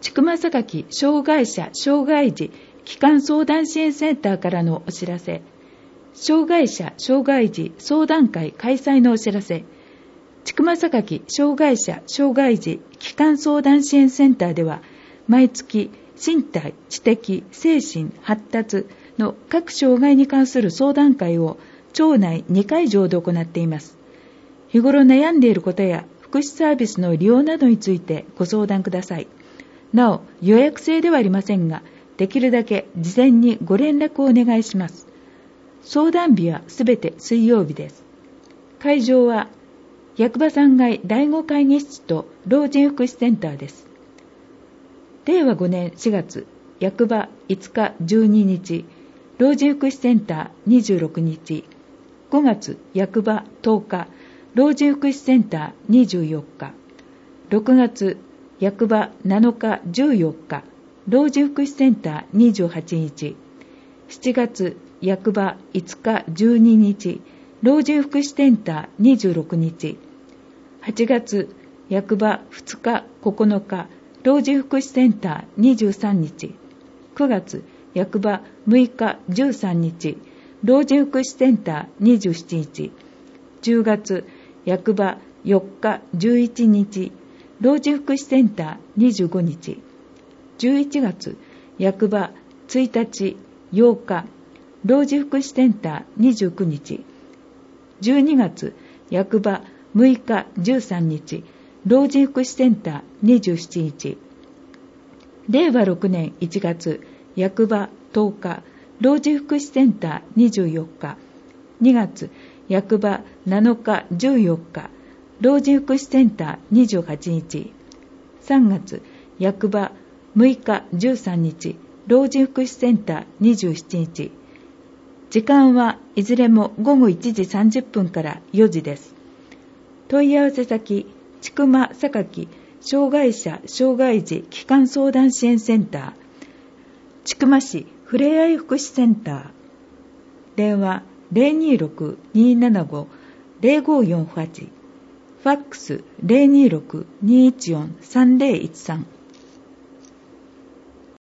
千曲榊障害者・障害児帰還相談支援センターからのお知らせ。障害者・障害児相談会開催のお知らせ。千曲榊障害者・障害児帰還相談支援センターでは、毎月身体、知的、精神、発達の各障害に関する相談会を町内2会場で行っています。日頃悩んでいることや福祉サービスの利用などについてご相談ください。なお、予約制ではありませんが、できるだけ事前にご連絡をお願いします。相談日はすべて水曜日です。会場は役場3階第5会議室と老人福祉センターです。令和5年4月、役場5日12日、老人福祉センター26日、5月、役場10日、老人福祉センター24日、6月、役場7日14日、老人福祉センター28日、7月、役場5日12日、老人福祉センター26日、8月、役場2日9日、老人福祉センター23日、9月、役場6日13日、老人福祉センター27日、10月、役場4日11日、老人福祉センター25日、11月、役場1日8日、老人福祉センター29日、12月、役場6日13日、老人福祉センター27日、令和6年1月、役場10日、老人福祉センター24日、2月、役場7日14日、老人福祉センター28日、3月、役場6日13日、老人福祉センター27日。時間はいずれも午後1時30分から4時です。問い合わせ先、千曲榊障害者・障害児帰還相談支援センター、千曲市ふれあい福祉センター、電話 026-275-0548、ファックス 026-214-3013